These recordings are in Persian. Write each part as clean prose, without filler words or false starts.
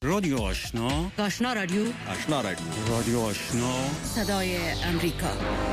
رادیو آشنا، آشنا رادیو، آشنا رادیو، رادیو آشنا، صدای امریکا.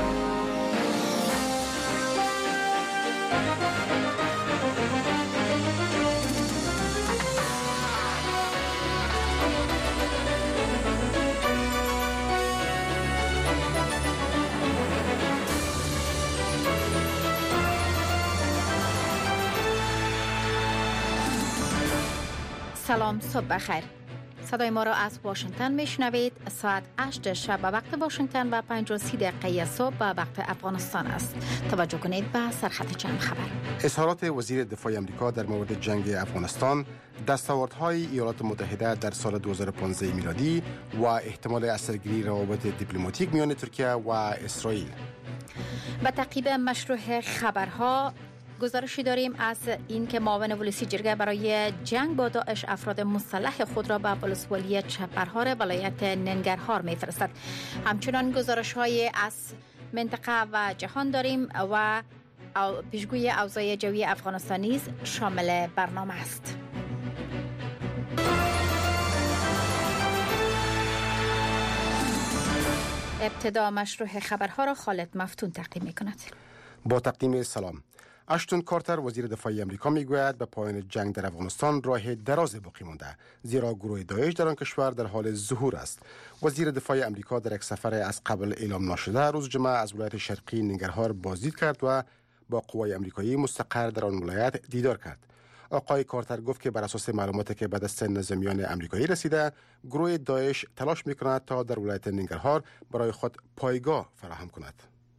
سلام، صبح بخیر. صدای ما را از واشنگتن میشنوید. ساعت 8 شب به وقت واشنگتن و 5:30 صبح به وقت افغانستان است. توجه کنید به سرخط جمع خبر. اظهارات وزیر دفاع آمریکا در مورد جنگ افغانستان، دستاوردهای ایالات متحده در سال 2015 میلادی و احتمال اثرگیری روابط دیپلماتیک میان ترکیه و اسرائیل. به تعقیب مشروع خبرها گزارشی داریم از این که معاون ولسی جرگه برای جنگ با داعش افراد مسلح خود را به ولسوالی چپرهار ولایت ننگرهار میفرستد. همچنان گزارش‌های از منطقه و جهان داریم و پیشگویی اوضاع جوی افغانستان نیز شامل برنامه است. ابتدا مشروع خبرها را خالد مفتون تقدیم می‌کند. با تقدیم سلام. اشتون کارتر وزیر دفاع آمریکا میگوید به پایان جنگ در افغانستان راه دراز باقی مانده، زیرا گروه داعش در آن کشور در حال ظهور است. وزیر دفاع آمریکا در یک سفر از قبل اعلام نشده روز جمعه از ولایت شرقی ننگرهار بازدید کرد و با قوای آمریکایی مستقر در آن ولایت دیدار کرد. آقای کارتر گفت که بر اساس معلوماتی که به دست نظامیان آمریکایی رسیده، گروه داعش تلاش میکند تا در ولایت ننگرهار برای خود پایگاه فراهم کند.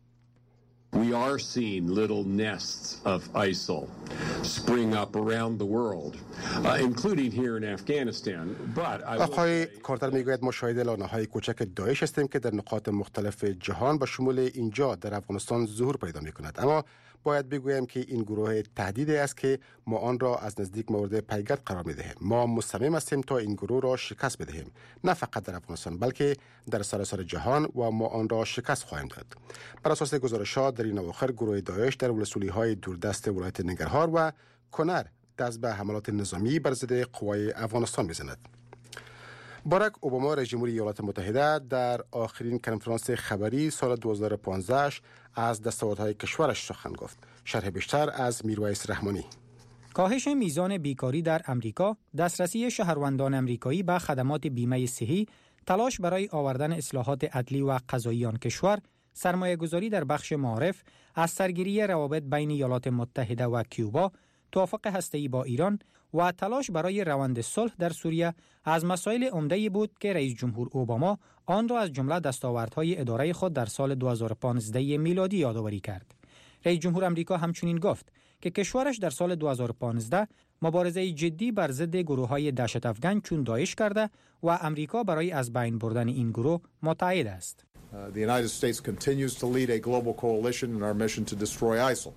We are seeing little nests of ISIL spring up around the world, including here in Afghanistan. But آقای کارتر میگوید مشاهده لانه‌های کوچک داعش هستیم که در نقاط مختلف جهان به شمول اینجا در افغانستان ظهور پیدا می‌کند. اما باید بگویم که این گروه تهدیدی است که ما آن را از نزدیک مورد پیگرد قرار می‌دهیم. ما مصمم هستیم تا این گروه را شکست بدهیم، نه فقط در افغانستان بلکه در سراسر جهان، و ما آن را شکست خواهیم داد. بر اساس گزارشات در این اواخر گروه داعش در ولسوالی‌های دوردست ولایت ننگرهار و کنر دست به حملات نظامی بر ضد قوای افغانستان می‌زند. باراک اوباما رئیس جمهوری ایالات متحده در آخرین کنفرانس خبری سال 2015 از دستاوردهای کشورش سخن گفت. شرح بیشتر از میرویس رحمانی. کاهش میزان بیکاری در امریکا، دسترسی شهروندان امریکایی به خدمات بیمه صحی، تلاش برای آوردن اصلاحات عدلی و قضایی آن کشور، سرمایه‌گذاری در بخش معارف، از سرگیری روابط بین ایالات متحده و کیوبا، توافق هسته‌ای با ایران و تلاش برای روند صلح در سوریه از مسائل عمده‌ای بود که رئیس جمهور اوباما آن را از جمله دستاوردهای اداره خود در سال 2015 میلادی یادآوری کرد. رئیس جمهور آمریکا همچنین گفت که کشورش در سال 2015 مبارزه جدی بر ضد گروه‌های دهشت افکن چون داعش کرده و آمریکا برای از بین بردن این گروه متحد است. The United States continues to lead a global coalition in our mission to destroy ISIL.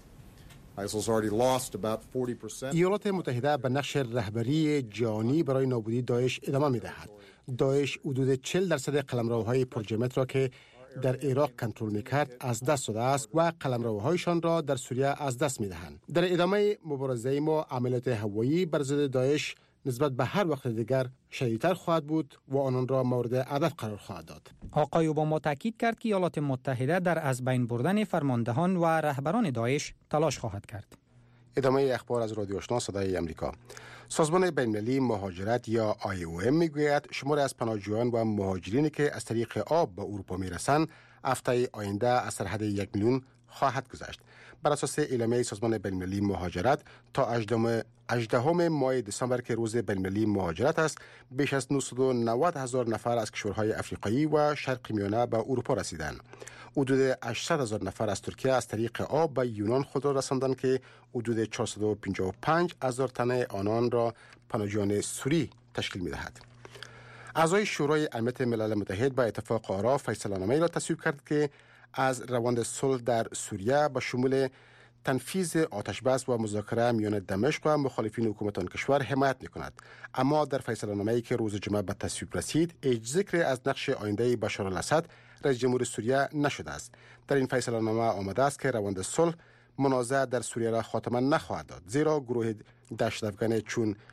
ایالات متحده به نقش رهبری جهانی برای نابودی داعش ادامه می‌دهد. داعش حدود 40% قلمروهای پرجرمت را که در عراق کنترل می‌کرد از دست داده است و قلمروهایشان را در سوریه از دست می‌دهند. در ادامه مبارزه ما عملیات هوایی بر ضد داعش نسبت به هر وقت دیگر شدیدتر خواهد بود و آنان را مورد هدف قرار خواهد داد. آقای اوباما تاکید کرد که ایالات متحده در از بین بردن فرماندهان و رهبران داعش تلاش خواهد کرد. ادامه اخبار از رادیو آشنا صدای آمریکا. سازمان بین‌المللی مهاجرت یا IOM میگوید شمار از پناهجویان و مهاجرینی که از طریق آب به اروپا میرسند هفته آینده از سرحد 1 میلیون خواهد گذشت. بر اساس اعلامیه سازمان بین‌المللی مهاجرت تا 18 ماه دسامبر که روز بین‌المللی مهاجرت است، بیش از 990,000 نفر از کشورهای افریقایی و شرق میانه به اروپا رسیدند. حدود 800,000 نفر از ترکیه از طریق آب به یونان خود را رساندند که حدود 455,000 تن آنان را پناهجویان سوری تشکیل می‌دهد. اعضای شورای امنیت ملل متحد به اتفاق آرا فیصله‌نامه‌ای را تصویب کرد که از روند صلح در سوریه به شمول تنفیذ آتشبس و مذاکره میان دمشق و مخالفین حکومت آن کشور حمایت می‌کند. اما در فیصله‌نامه‌ای که روز جمعه به تصویب رسید، هیچ ذکری از نقش آینده بشار الاسد رئیس جمهور سوریه نشده است. در این فیصله‌نامه آمده است که روند صلح منازعه در سوریه را خاتمه نخواهد داد، زیرا گروه دهشت افکن چون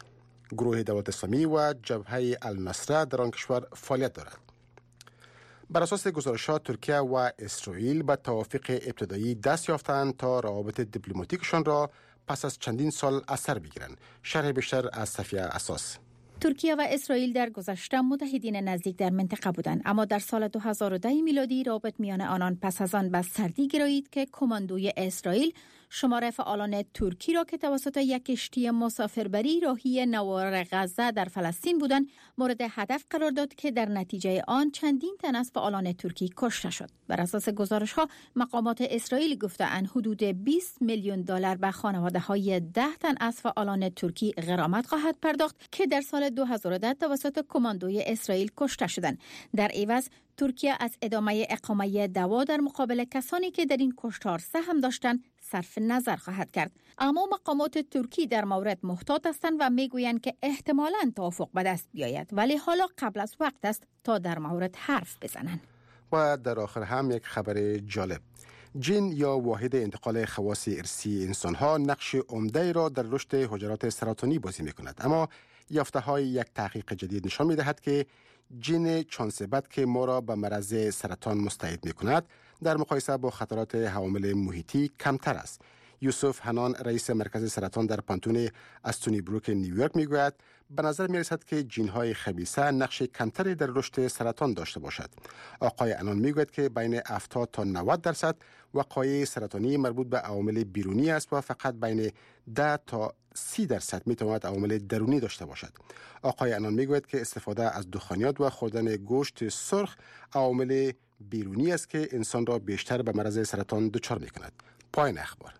گروه دولت اسلامی و جبهه النصره در آن کشور فعالیت دارد. بر اساس گزارشات ترکیه و اسرائیل به توافق ابتدایی دست یافتند تا روابط دیپلماتیکشان را پس از چندین سال اثر بگیرند. شرح بیشتر از صفیه اساس. ترکیه و اسرائیل در گذشته متحدین نزدیک در منطقه بودند، اما در سال 2010 میلادی رابط میان آنان پس از آن به سردی گرایید که کماندوی اسرائیل شمار فعالان ترکی را که توسط یک کشتی مسافربری راهی نوار غزه در فلسطین بودند مورد هدف قرار داد که در نتیجه آن چندین تن از فعالان ترکی کشته شد. بر اساس گزارش‌ها مقامات اسرائیل گفته‌اند حدود 20 میلیون دلار به خانواده‌های 10 تن از فعالان ترکی غرامت خواهد پرداخت که در سال 2010 توسط کماندوی اسرائیل کشته شدند. در عوض ترکیه از ادامه اقامه دعوا در مقابل کسانی که در این کشتار سهم داشتند صرف نظر خواهد کرد. اما مقامات ترکی در مورد محتاط هستند و میگویند که احتمالاً توافق به دست بیاید، ولی حالا قبل از وقت است تا در مورد حرف بزنند. و در آخر هم یک خبر جالب. جین یا واحد انتقال خواص ارثی انسان‌ها نقش عمده را در رشد حجرات سرطانی بازی می‌کند، اما یافته‌های یک تحقیق جدید نشان می‌دهد که جین چانسبت که ما را به مرض سرطان مستعد می‌کند در مقایسه با خطرات عوامل محیطی کمتر است. یوسف هنان رئیس مرکز سرطان در پانتون استونی بروک نیویورک میگوید به نظر میرسد که جین‌های خبیثه نقش کمتری در رشد سرطان داشته باشد. آقای هنان میگوید که بین 70 تا 90% وقایع سرطانی مربوط به عوامل بیرونی است و فقط بین 10 تا 30% میتواند عوامل درونی داشته باشد. آقای هنان میگوید که استفاده از دخانیات و خوردن گوشت سرخ عوامل بیرونی است که انسان را بیشتر به مرض سرطان دچار میکند. پایان اخبار.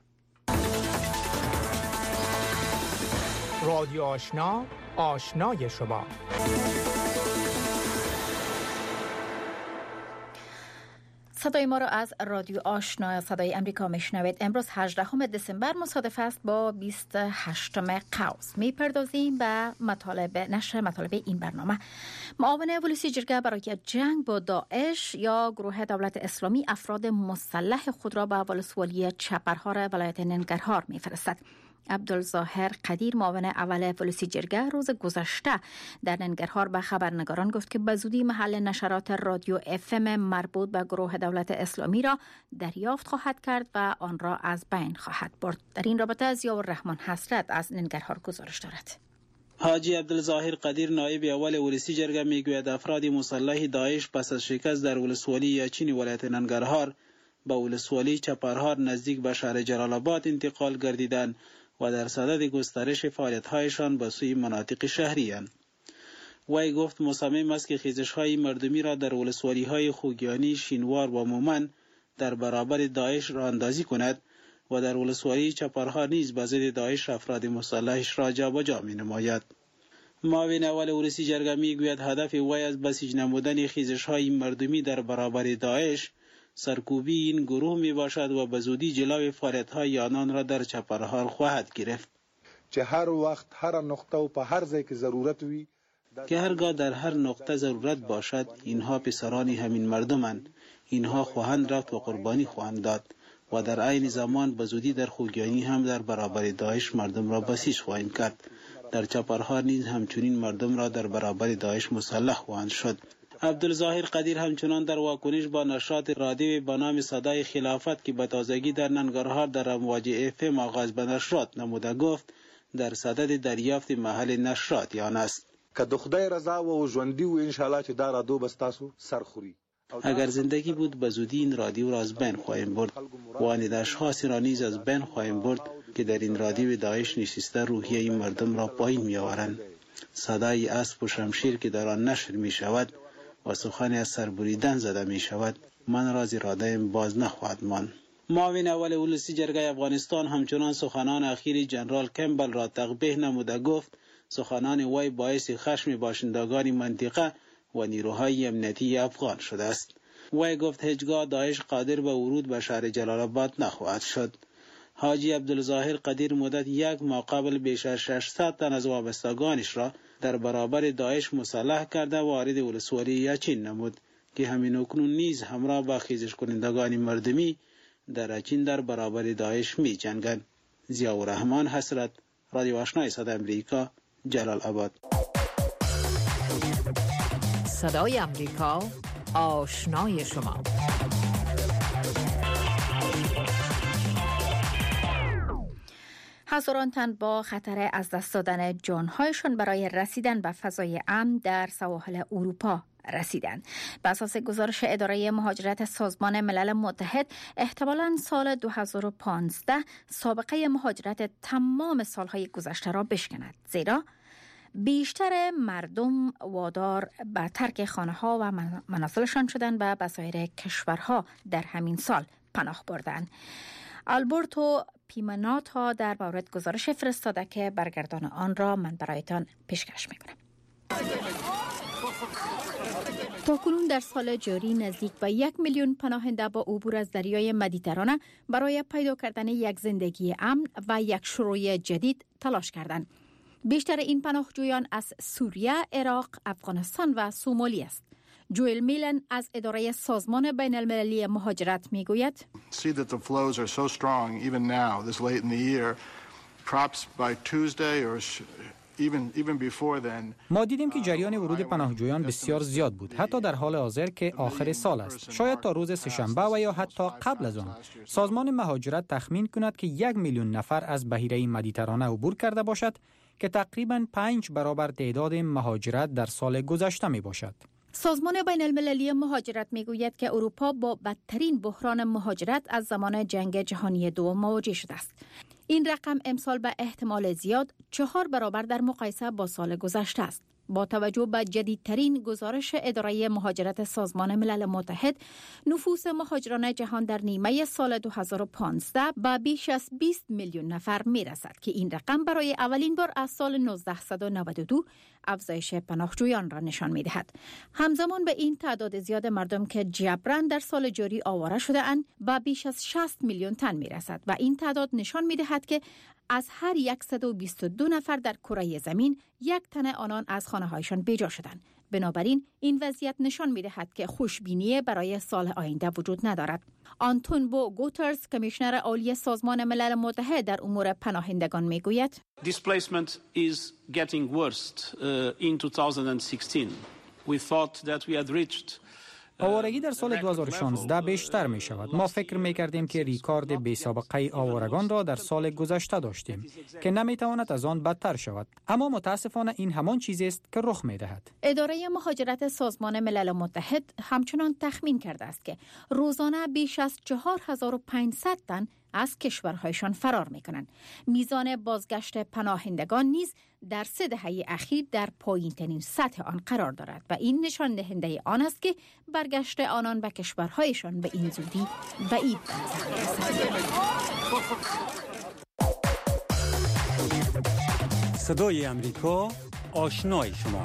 رادیو آشنا، آشنای شما. صدای ما را از رادیو آشنا صدای امریکا میشنوید. امروز 18 دسامبر مصادف است با 28 قوس. میپردازیم به نشر مطالب این برنامه. معاون ولسی جرگه برای جنگ با داعش یا گروه دولت اسلامی افراد مسلح خود را به ولسوالی چپرهار ولایت ننگرهار میفرستد. عبدالظاهر قدیر معاون اول ولسی جرگه روز گذشته در ننگرهار به خبرنگاران گفت که به زودی محل نشرات رادیو FM مربوط به گروه دولت اسلامی را دریافت خواهد کرد و آن را از بین خواهد برد. در این رابطه ضیاءالرحمن حسرت از ننگرهار گزارش دارد. حاجی عبدالظاهر قدیر نایب اول ولسی جرگه میگوید افراد مسلح داعش پس از شکست در ولسوالی یاچین ولایت ننگرهار به ولسوالی چپرهار نزدیک به شهر جلال آباد انتقال گردیدند و در صدد گسترش فعالیت‌هایشان به سوی مناطق شهری اند. وی گفت مصمم است که خیزش‌های مردمی را در ولسوالی‌های خوگیانی، شینوار و مومن در برابر داعش راه اندازی کند و در ولسوالی چپرهار نیز به ضد داعش افراد مسلحش را جابجا می‌نماید. معاون اول ولسی جرگه می‌گوید هدف وی از بسیج نمودن خیزش‌های مردمی در برابر داعش سرکوبی این گروه می باشد و به زودی جلوی فعالیت‌های آنان را در چپرهار خواهد گرفت. که هر وقت هر نقطه و په هر ځای کې ضرورت وي که هرگاه در هر نقطه ضرورت باشد اینها پسران همین مردمند. اینها خواهند رفت و قربانی خواهند داد و در عین زمان به زودی در خوگیانی هم در برابر داعش مردم را بسیج خواهیم کرد. در چپرهار نیز همچنین مردم را در برابر داعش مسلح خواهند شد. عبدالظاهر قدیر همچنان در واکنش با نشرات رادیویی به نام صدای خلافت که به تازگی در ننگرهار در امواج FM آغاز به نشرات نموده گفت در صدد دریافت محل نشرات آن است. که د خدای رضا و ژوندۍ و ان شاء الله چې دا رادیو بس تاسو سرخوري. اگر زندگی بود به زودی این رادیو را از بین خواهیم برد و آن اشخاص را نیز از بین خواهیم برد که در این رادیو داعش نشسته روحیه این مردم را پایین می آورند. صدای اسب و شمشیر که در آن نشر می شود و سخن از سربریدن زده می شود من را زیراده باز نخواهد ماند. معاون اول ولسی جرگه افغانستان همچنان سخنان اخیر جنرال کمبل را تقبیح نموده گفت سخنان وی باعث خشم باشندگان منطقه و نیروهای امنیتی افغان شده است. وی گفت هیچگاه داعش قادر به ورود به شهر جلال آباد نخواهد شد. حاجی عبدالظاهر قدیر مدت یک ماه قبل بیش از 600 تن از وابستگانش را در برابر داعش مسلح کرده وارد ولسوالی یاچین نمود که همین اکنون نیز همراه با خیزش کنندگان مردمی در یاچین در برابر داعش می جنگند. ضیاءالرحمن حسرت، رادیو آشنای صدای امریکا، جلال آباد. صدای امریکا، آشنای شما. هزاران تن با خطر از دست دادن جانهایشان برای رسیدن به فضای امن در سواحل اروپا رسیدند. بر اساس گزارش اداره مهاجرت سازمان ملل متحد، احتمالاً سال 2015 سابقه مهاجرت تمام سالهای گذشته را بشکند، زیرا بیشتر مردم وادار به ترک خانه‌ها و منازلشان شدند و به سایر کشورها در همین سال پناه بردند. آلبرتو پیماناتا در مورد گزارش فرستاده که برگردان آن را من برایتان پیشکش می‌کنم. تاکنون در سال جاری نزدیک به 1 میلیون پناهنده با عبور از دریای مدیترانه برای پیدا کردن یک زندگی امن و یک شروع جدید تلاش کردند. بیشتر این پناهجویان از سوریه، عراق، افغانستان و سومالی است. جوئل میلن از اداره سازمان بین المللی مهاجرت میگوید See that the flows are so strong even now this late in the year. Perhaps by Tuesday or even before then. ما دیدیم که جریان ورود پناهجویان بسیار زیاد بود، حتی در حال حاضر که آخر سال است. شاید تا روز سه‌شنبه و یا حتی قبل از آن سازمان مهاجرت تخمین کند که 1 میلیون نفر از بحیره مدیترانه عبور کرده باشد که تقریباً 5 برابر تعداد مهاجرت در سال گذشته می باشد. سازمان بین المللی مهاجرت میگوید که اروپا با بدترین بحران مهاجرت از زمان جنگ جهانی دوم مواجه شده است. این رقم امسال به احتمال زیاد 4 برابر در مقایسه با سال گذشته است. با توجه به جدیدترین گزارش اداره مهاجرت سازمان ملل متحد، نفوس مهاجران جهان در نیمه سال 2015 به بیش از 20 میلیون نفر میرسد که این رقم برای اولین بار از سال 1992 افزایش پناهجویان را نشان می‌دهد. همزمان به این تعداد زیاد مردم که جبراً در سال جاری آواره شده اند به بیش از 60 میلیون تن میرسد و این تعداد نشان می‌دهد که از هر 122 نفر در کره زمین 1 تن آنان از خانه‌هایشان بیجا شدند. بنابراین این وضعیت نشان می‌دهد که خوشبینی برای سال آینده وجود ندارد. آنتونیو گوترز، کمیشنر عالی سازمان ملل متحد در امور پناهندگان میگوید Displacement is getting worse in 2016. We thought that we had reached آوارگی در سال 2016 بیشتر می شود. ما فکر می کردیم که ریکارد بی سابقه آوارگان را در سال گذشته داشتیم که نمی تواند از آن بدتر شود. اما متاسفانه این همان چیزی است که رخ می دهد. اداره مهاجرت سازمان ملل متحد همچنان تخمین کرده است که روزانه بیش از 4500 تن از کشورهایشان فرار می کنند. میزان بازگشت پناهندگان نیز در 3 دهه اخیر در پایین‌ترین سطح آن قرار دارد و این نشان دهنده آن است که برگشت آنان به کشورهایشان به این زودی بعید است. صدای امریکا، آشنای شما.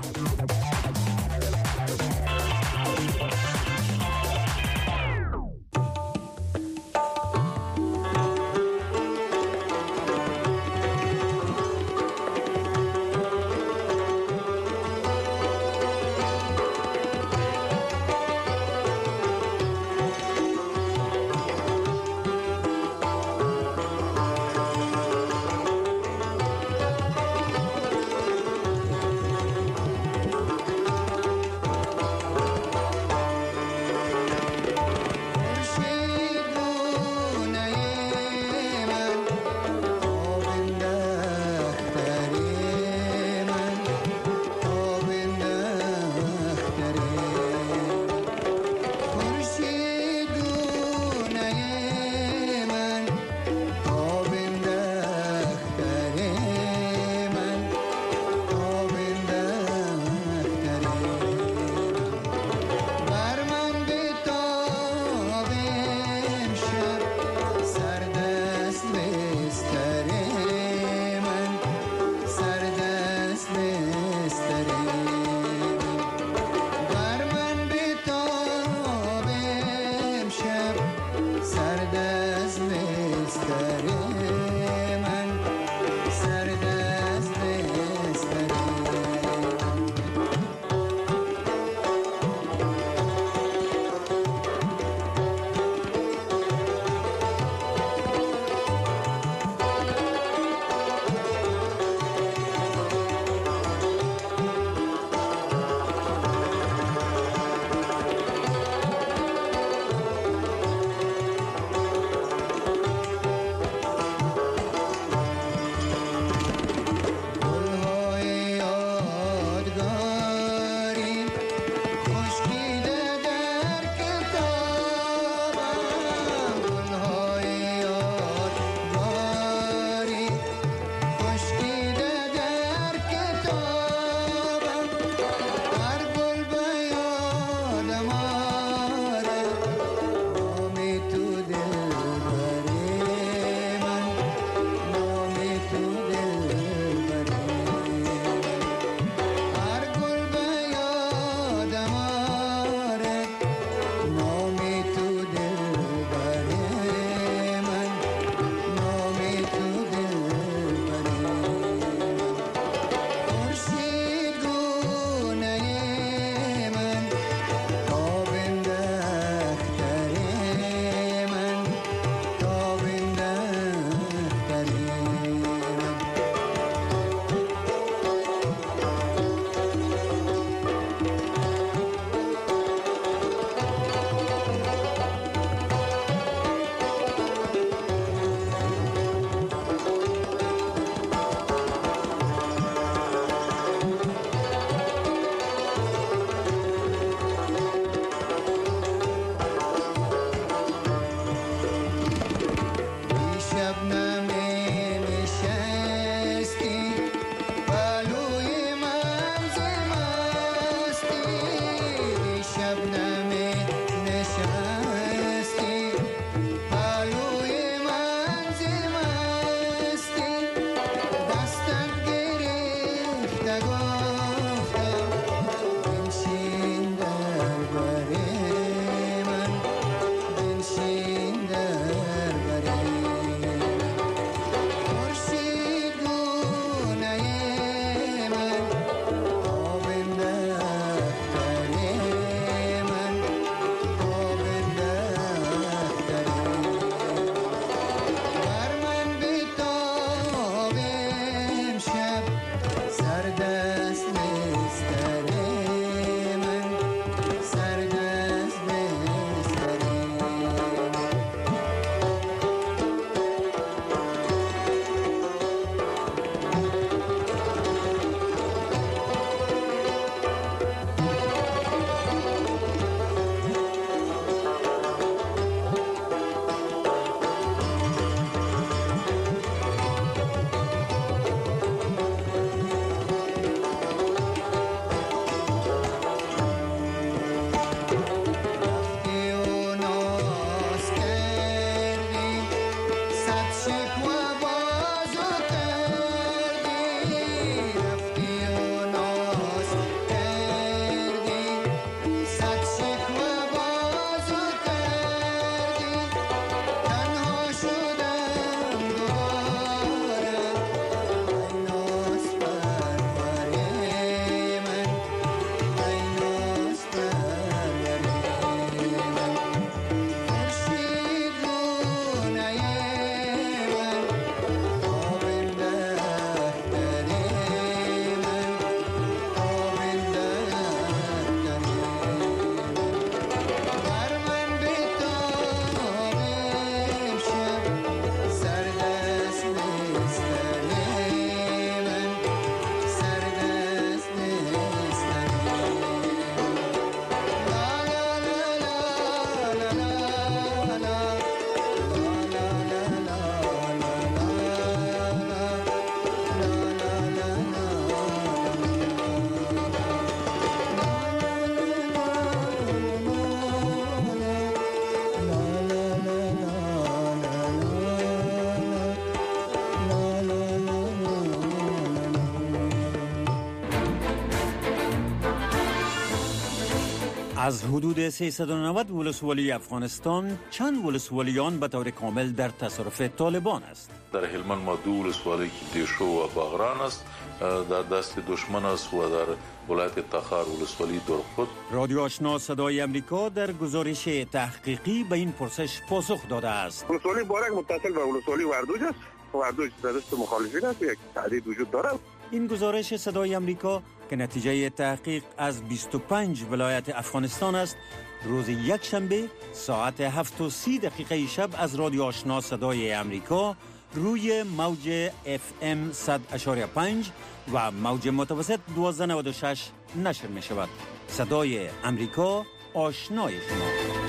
از حدود 390 ولسوالی افغانستان چند ولسوالیان به طور کامل در تصرف طالبان است. در هلمند ما 2 ولسوالی که دیشو و باغران است در دست دشمن است و در ولایت تخار ولسوالی درخود. رادیو آشنا صدای امریکا در گزارش تحقیقی به این پرسش پاسخ داده است. ولسوالی بارک متصل به ولسوالی وردوج است. وردوج در دست مخالفین است، یک تهدید وجود دارد. این گزارش صدای امریکا که نتیجه تحقیق از 25 ولایت افغانستان است، روز یکشنبه ساعت 7:30 شب از رادیو آشنا صدای امریکا روی موج FM 100.5 و موج متوسط 1296 نشر می شود. صدای امریکا، آشنای شما.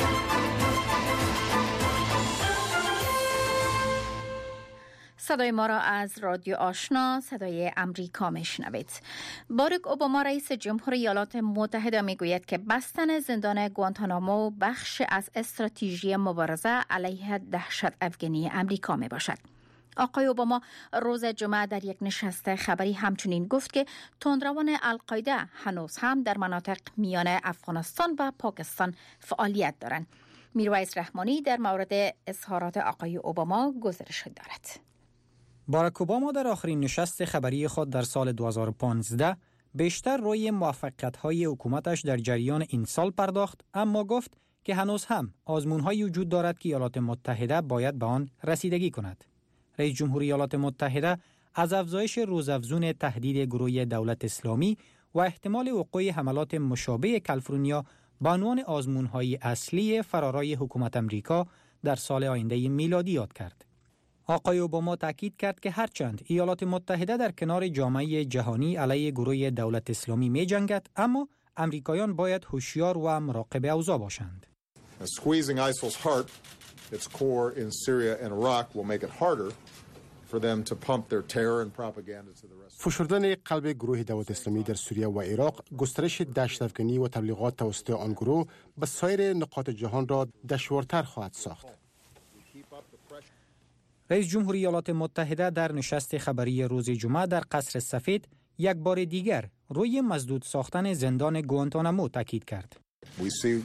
صدای ما را از رادیو آشنا صدای امریکا میشنوید. باراک اوباما رئیس جمهور ایالات متحده میگوید که بستن زندان گوانتانامو بخش از استراتژی مبارزه علیه دهشت افغانی امریکا می باشد. آقای اوباما روز جمعه در یک نشست خبری همچنین گفت که تندروان القاعده هنوز هم در مناطق میان افغانستان و پاکستان فعالیت دارند. میرویس رحمانی در مورد اظهارات آقای اوباما گزارش دارد. باراک اوباما در آخرین نشست خبری خود در سال 2015 بیشتر روی موفقیت‌های حکومتش در جریان این سال پرداخت، اما گفت که هنوز هم آزمون‌هایی وجود دارد که ایالات متحده باید به آن رسیدگی کند. رئیس جمهور ایالات متحده از افزایش روزافزون تهدید گروه دولت اسلامی و احتمال وقوع حملات مشابه کالیفرنیا به عنوان آزمون‌های اصلی فرارای حکومت امریکا در سال آینده میلادی یاد کرد. آقای اوباما تاکید کرد که هرچند ایالات متحده در کنار جامعه جهانی علیه گروه دولت اسلامی می جنگد، اما امریکایان باید هوشیار و مراقب اوضاع باشند. Squeezing ISIL's heart, its core in Syria and Iraq will make it harder for them to pump their terror and propaganda to the rest. فشردن قلب گروه دولت اسلامی در سوریه و عراق، گسترش دهشت افغانی و تبلیغات توسط آن گروه به سایر نقاط جهان را دشوارتر خواهد ساخت. رئیس جمهور ایالات متحده در نشست خبری روز جمعه در قصر سفید یک بار دیگر روی مسدود ساختن زندان گوانتانامو تاکید کرد. We see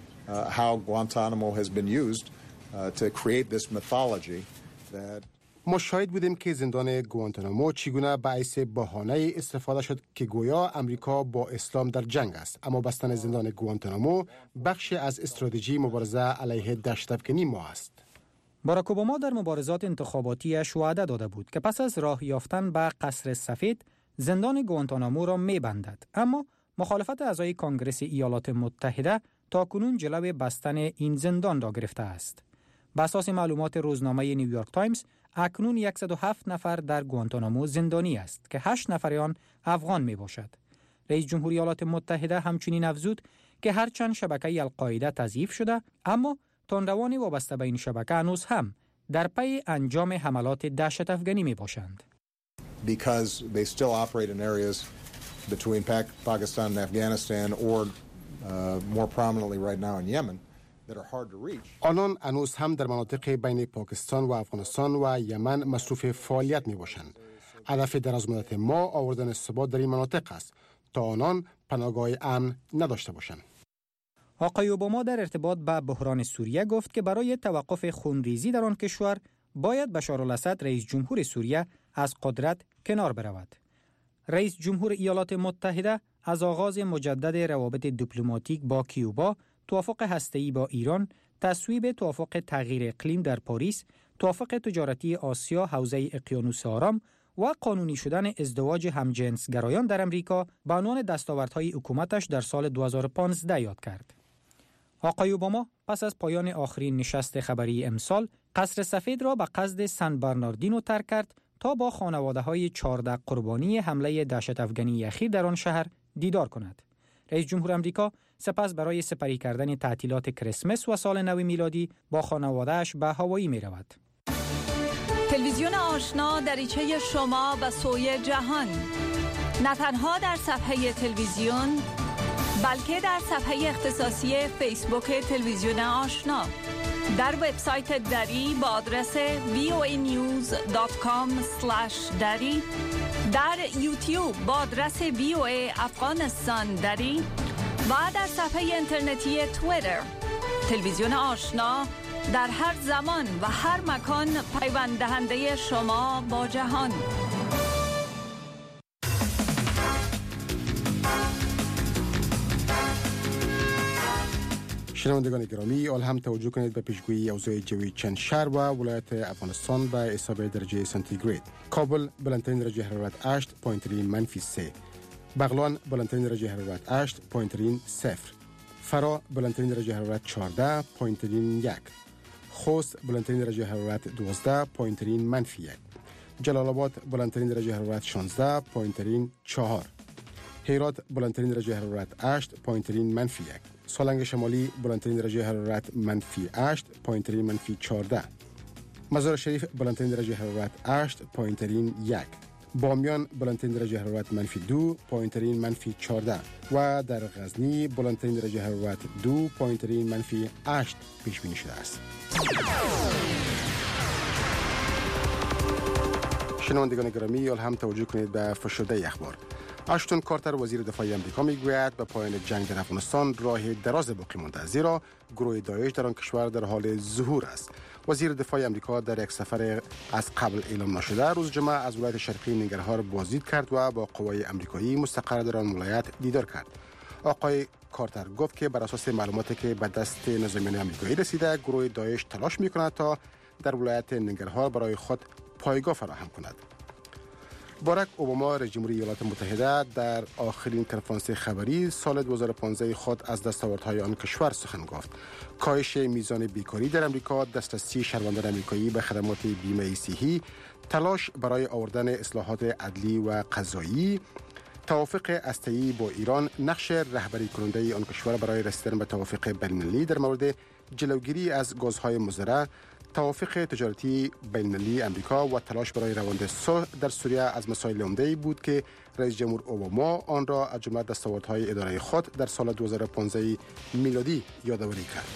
how Guantanamo has been used to create this mythology that ما شاهد بودیم که زندان گوانتانامو چگونه باعث بهانه استفاده شد که گویا امریکا با اسلام در جنگ است، اما بستن زندان گوانتانامو بخش از استراتژی مبارزه علیه دهشت افغانی ما است. باراک اوباما در مبارزات انتخاباتیش وعده داده بود که پس از راه یافتن به قصر سفید زندان گوانتانامو را می‌بندد، اما مخالفت اعضای کنگره ایالات متحده تاکنون جلوی بستن این زندان را گرفته است. بر اساس معلومات روزنامه نیویورک تایمز، اکنون 107 نفر در گوانتانامو زندانی است که 8 نفر آن افغان میباشد. رئیس جمهور ایالات متحده همچنین افزود که هرچند شبکه القاعده تضعیف شده، اما تندروان وابسته به این شبکه هنوز هم در پی انجام حملات دهشت افغانی میباشند. Because they still operate in areas between Pakistan and Afghanistan or more prominently right now in Yemen that are hard to reach. آنان هنوز هم در مناطق بین پاکستان و افغانستان و یمن مصروف فعالیت میباشند. هدف درازمدت ما آوردن ثبات در این مناطق است تا آنان پناهگاه امن نداشته باشند. آقای اوباما در ارتباط با بحران سوریه گفت که برای توقف خونریزی در آن کشور باید بشار الاسد رئیس جمهور سوریه از قدرت کنار برود. رئیس جمهور ایالات متحده از آغاز مجدد روابط دیپلماتیک با کیوبا، توافق هسته‌ای با ایران، تصویب توافق تغییر اقلیم در پاریس، توافق تجارتی آسیا حوزه اقیانوس آرام و قانونی شدن ازدواج همجنسگرایان در امریکا به عنوان دستاوردهای حکومتش در سال 2015 یاد کرد. آقای اوباما پس از پایان آخرین نشست خبری امسال قصر سفید را به قصد سن برناردینو ترک کرد تا با خانواده‌های 14 قربانی حمله دهشت افغانی اخیر در آن شهر دیدار کند. رئیس جمهور آمریکا سپس برای سپری کردن تعطیلات کریسمس و سال نو میلادی با خانواده‌اش به هاوایی می‌رود. تلویزیون آشنا دریچه شما به سوی جهان، نه تنها در صفحه تلویزیون بلکه در صفحه اختصاصی فیسبوک تلویزیون آشنا، در وبسایت دری با آدرس voanews.com/dari، در یوتیوب با آدرس VOA افغانستان دری و در صفحه اینترنتی توییتر. تلویزیون آشنا در هر زمان و هر مکان پیوند دهنده شما با جهان. شنوندگان گرامی، آل هم توجه کنید به پیشگویی اوضاع جوی چند شهر و ولایت افغانستان به حساب درجه سانتیگراد. کابل بلندترین درجه حرارت 8.3 -3. بغلان بلندترین درجه حرارت 8.0. فرا بلندترین درجه حرارت 14.1. خوست بلندترین درجه حرارت 12.1. جلال آباد بلندترین درجه حرارت 16.4. هرات بلندترین درجه حرارت 8.1. سالنگ شمالی بلندترین درجه حرارت -8.14. مزار شریف بلندترین درجه حرارت 8.1. بامیان بلندترین درجه حرارت -2.14 و در غزنی بلندترین درجه حرارت 2.8 پیش بینی شده است. شنوندگان گرامی، هم توجه کنید به فشرده اخبار. اشتون کارتر وزیر دفاع آمریکا میگوید به پایان جنگ در افغانستان راه دراز باقی مانده، زیرا گروه داعش در آن کشور در حال ظهور است. وزیر دفاع آمریکا در یک سفر از قبل اعلام نشده روز جمعه از ولایت شرقی ننگرهار بازدید کرد و با قوای آمریکایی مستقر در آن ولایت دیدار کرد. آقای کارتر گفت که بر اساس معلوماتی که به دست نظامیان آمریکایی رسیده، گروه داعش تلاش می‌کند تا در ولایت ننگرهار برای خود پایگاه فراهم کند. باراک اوباما رئیس جمهوری ایالات متحده در آخرین کنفرانس خبری سال 2015 خود از دستاوردهای آن کشور سخن گفت. کاهش میزان بیکاری در امریکا، دسترسی شهروندان آمریکایی به خدمات بیمه صحی، تلاش برای آوردن اصلاحات عدلی و قضایی، توافق هسته‌ای با ایران، نقش رهبری کننده آن کشور برای رسیدن به توافق بین‌المللی در مورد جلوگیری از گازهای مضر، توافق تجارتی بین‌المللی امریکا و تلاش برای رواند صلح در سوریه از مسائل عمده‌ای بود که رئیس جمهور اوباما آن را از جمله دستاوردهای اداره خود در سال 2015 میلادی یادآوری کرد.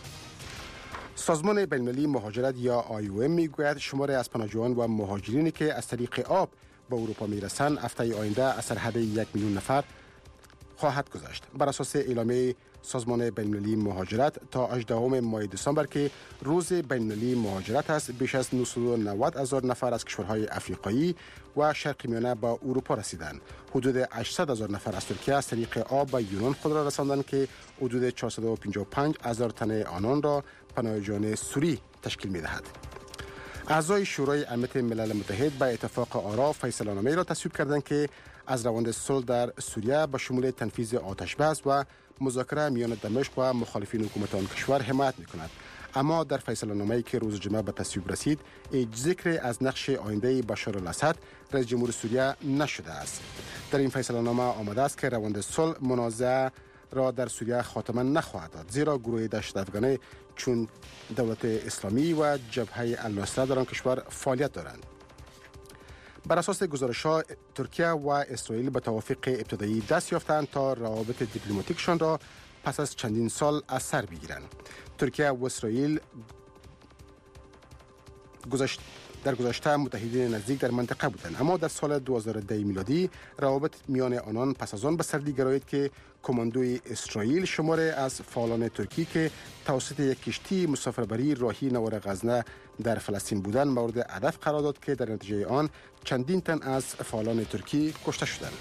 سازمان بین‌المللی مهاجرت یا IOM میگوید شمار از پناهجویان و مهاجرینی که از طریق آب به اروپا میرسند هفته آینده از سرحد 1 میلیون نفر خواهد گذشت. بر اساس اعلامیه سازمان بین‌المللی مهاجرت تا 18 ماه دسامبر که روز بین‌المللی مهاجرت است، بیش از 990,000 نفر از کشورهای افریقایی و شرق میانه به اروپا رسیدند. حدود 800,000 نفر از ترکیه از طریق آب به یونان خود را رساندند که حدود 455,000 تن آنان را پناهجویان سوری تشکیل می‌دهد. اعضای شورای امنیت ملل متحد به اتفاق آرا فیصله‌نامه‌ای را تصویب کردند که از روند صلح در سوریه به شمول تنفیذ آتش‌بس و مذاکره میان دمشق و مخالفین حکومت آن کشور حمایت می‌کند. اما در فیصله‌نامه‌ای که روز جمعه به تصویب رسید، هیچ ذکر از نقش آینده بشار الاسد رئیس جمهور سوریه نشده است. در این فیصله‌نامه آمده است که روند صلح منازعه را در سوریه خاتمه نخواهد داد، زیرا گروه دهشت افغانی چون دولت اسلامی و جبهه النصره در آن کشور فعالیت دارند. بر اساس گزارش‌ها ترکیه و اسرائیل به توافق ابتدایی دست یافتند تا روابط دیپلماتیکشان را پس از چندین سال از سر بگیرند. ترکیه و اسرائیل در گذشته متحدین نزدیک در منطقه بودند، اما در سال 2010 میلادی روابط میان آنان پس از آن به سردی گرایید که کماندوی اسرائیل شماره از فعالان ترکی که توسط یک کشتی مسافربری راهی نوار غزه در فلسطین بودند مورد هدف قرار داد که در نتیجه آن چندین تن از فعالان ترکی کشته شدند.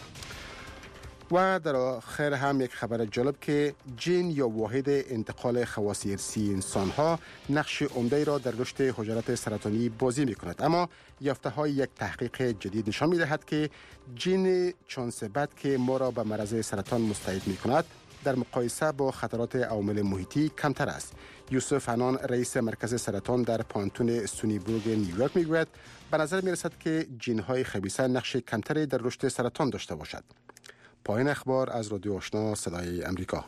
و در آخر هم یک خبر جالب که جین یا واحد انتقال خواص ارثی انسان‌ها نقش عمده را در رشد حجرات سرطانی بازی می‌کند، اما یافته‌های یک تحقیق جدید نشان می‌دهد که جین چانس بد که ما را به مرض سرطان مستعد می‌کند در مقایسه با خطرات عوامل محیطی کمتر است. یوسف حنان رئیس مرکز سرطان در پانتون استونی بورگ نیویورک می‌گوید به نظر می‌رسد که جین‌های خبیثه نقش کمتری در رشد سرطان داشته باشد. پایان اخبار از رادیو آشنا صدای امریکا.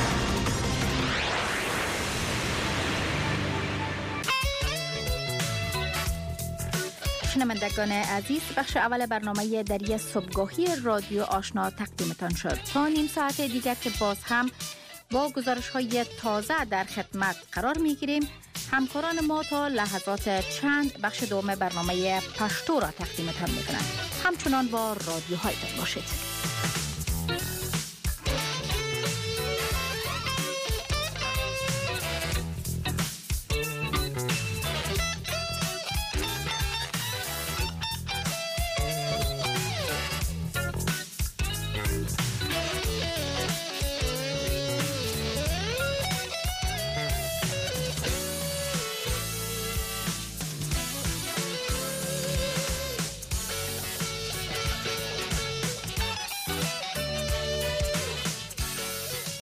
شنوندگان عزیز، بخش اول برنامه دری صبحگاهی رادیو آشنا تقدیمتان شد. تا نیم ساعت دیگر که باز هم با گزارش‌های تازه در خدمت قرار می‌گیریم. همکاران ما تا لحظات چند بخش دوم برنامه پشتو را تقدیمتان می‌کنند. همچنان با رادیوهایتان باشید.